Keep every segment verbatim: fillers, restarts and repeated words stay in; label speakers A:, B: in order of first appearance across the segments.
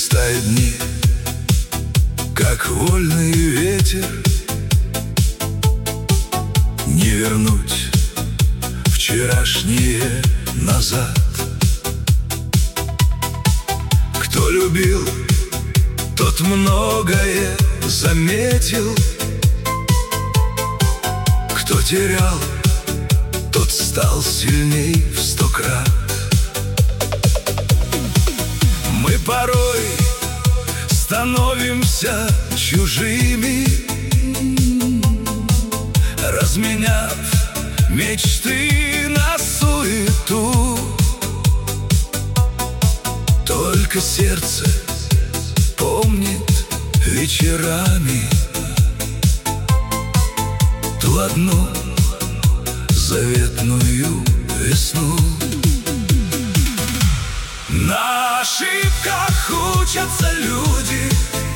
A: листает дни, как вольный ветер. Не вернуть вчерашнее назад. Кто любил, тот многое заметил. Кто терял, тот стал сильней в сто крат. Мы порой становимся чужими, разменяв мечты на суету. Только сердце помнит вечерами ту одну заветную весну. На ошибках учатся люди,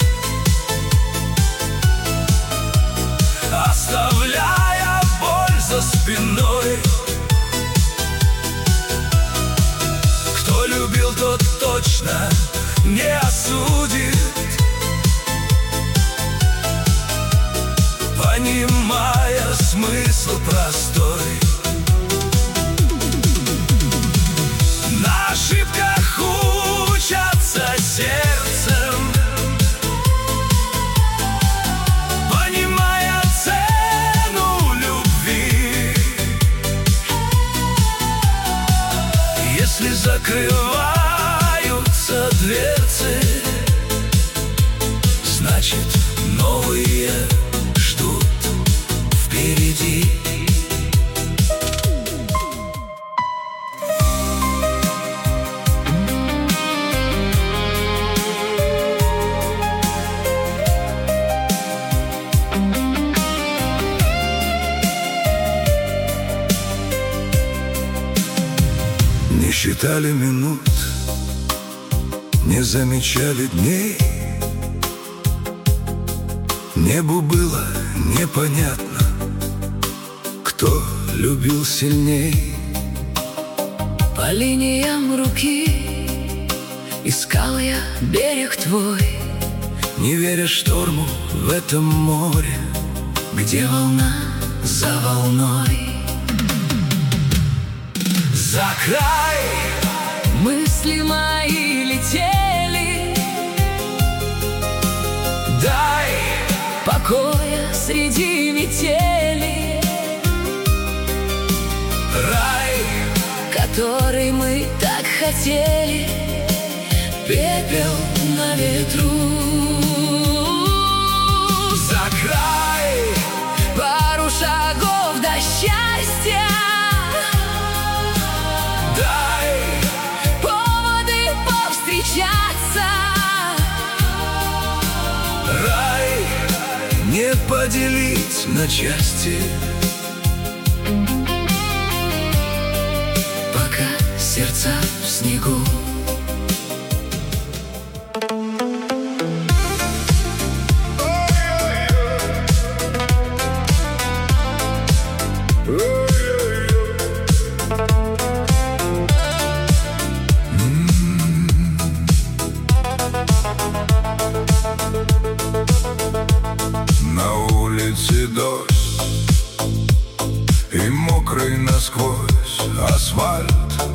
A: оставляя боль за спиной. Кто любил, тот точно не осудит, понимая смысл простой. На ошибках учатся сердцем, понимая цену любви. Если закрываются дверцы, значит, новые ждут впереди. Не считали минут, не замечали дней. Небу было непонятно, кто любил сильней.
B: По линиям руки искал я берег твой,
A: не веря шторму в этом море,
B: где волна за волной.
A: За край
B: мысли мои летели,
A: дай
B: покоя среди метели.
A: Рай,
B: который мы так хотели, пепел на ветру.
A: за край,
B: Пару шагов до счастья,
A: дай
B: поводы повстречаться.
A: рай, не поделить на части,
B: пока сердца в снегу.
A: на улице дождь и мокрый насквозь асфальт.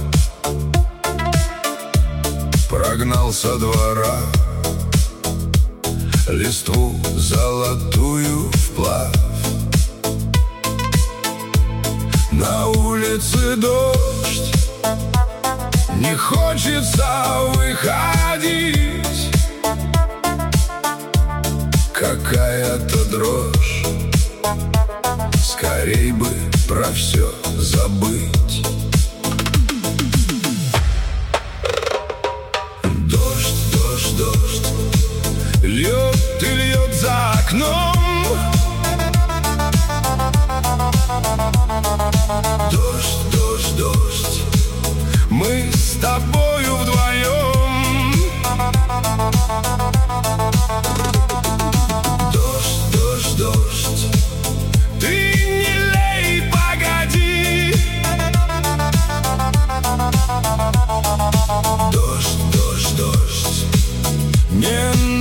A: Прогнал со двора листву золотую вплавь. На улице дождь, не хочется выходить. Какая-то дрожь, скорей бы про все забыть. Дождь, дождь, дождь, льет и льет за окном. Дождь, дождь, дождь, мы с тобою вдвоем. Дождь, дождь, дождь, ты не лей, погоди.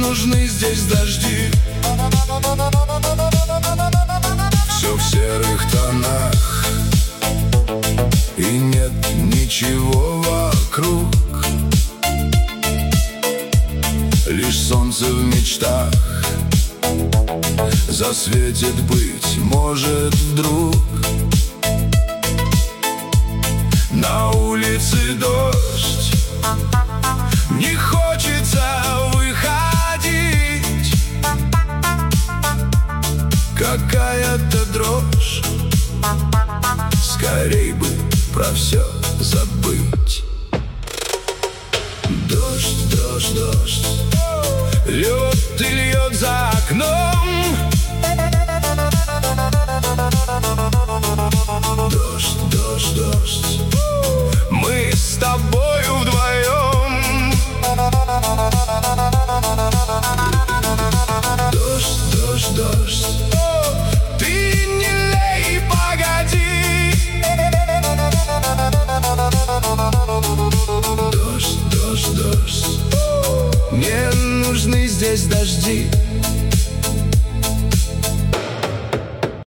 A: нужны здесь дожди. Все в серых тонах, и нет ничего вокруг, лишь солнце в мечтах засветит, быть может, вдруг. На улице дождь, не хочется выходить. Какая-то дрожь, скорей бы про все забыть. Дождь, дождь, дождь, льет и льет за окном. Дождь, дождь, дождь, мы с тобою вдвоем. Дождь, дождь, дождь, ты не лей, погоди. Дождь, дождь, дождь, мне нужны здесь дожди.